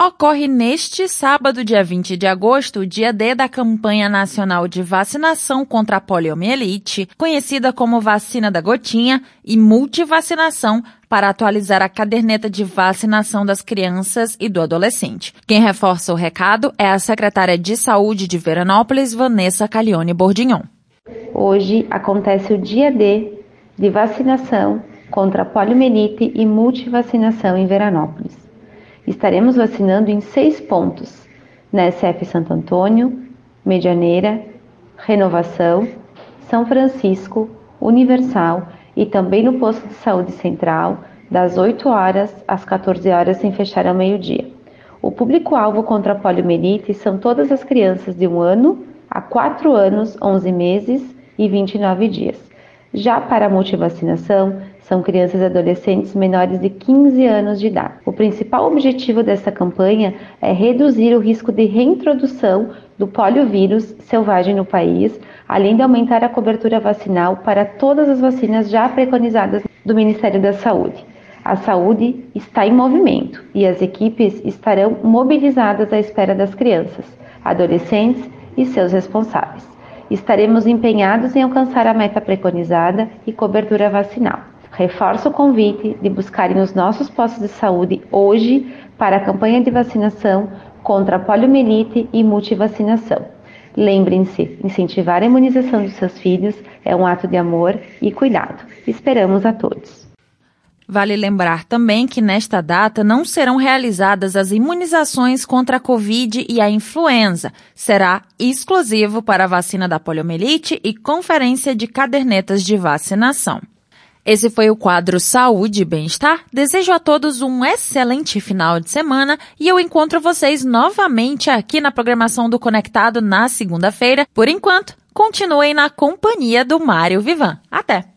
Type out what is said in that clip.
Ocorre neste sábado, dia 20 de agosto, o dia D da campanha nacional de vacinação contra a poliomielite, conhecida como vacina da gotinha, e multivacinação para atualizar a caderneta de vacinação das crianças e do adolescente. Quem reforça o recado é a secretária de Saúde de Veranópolis, Vanessa Calione Bordignon. Hoje acontece o dia D de vacinação contra a poliomielite e multivacinação em Veranópolis. Estaremos vacinando em 6 pontos, na SF Santo Antônio, Medianeira, Renovação, São Francisco, Universal e também no posto de saúde central, das 8 horas às 14 horas, sem fechar ao meio-dia. O público-alvo contra a poliomielite são todas as crianças de 1 ano a 4 anos, 11 meses e 29 dias. Já para a multivacinação, são crianças e adolescentes menores de 15 anos de idade. O principal objetivo dessa campanha é reduzir o risco de reintrodução do poliovírus selvagem no país, além de aumentar a cobertura vacinal para todas as vacinas já preconizadas do Ministério da Saúde. A saúde está em movimento e as equipes estarão mobilizadas à espera das crianças, adolescentes e seus responsáveis. Estaremos empenhados em alcançar a meta preconizada e cobertura vacinal. Reforço o convite de buscarem os nossos postos de saúde hoje para a campanha de vacinação contra a poliomielite e multivacinação. Lembrem-se, incentivar a imunização dos seus filhos é um ato de amor e cuidado. Esperamos a todos. Vale lembrar também que nesta data não serão realizadas as imunizações contra a Covid e a influenza. Será exclusivo para a vacina da poliomielite e conferência de cadernetas de vacinação. Esse foi o quadro Saúde e Bem-Estar. Desejo a todos um excelente final de semana e eu encontro vocês novamente aqui na programação do Conectado na segunda-feira. Por enquanto, continuem na companhia do Mário Vivan. Até!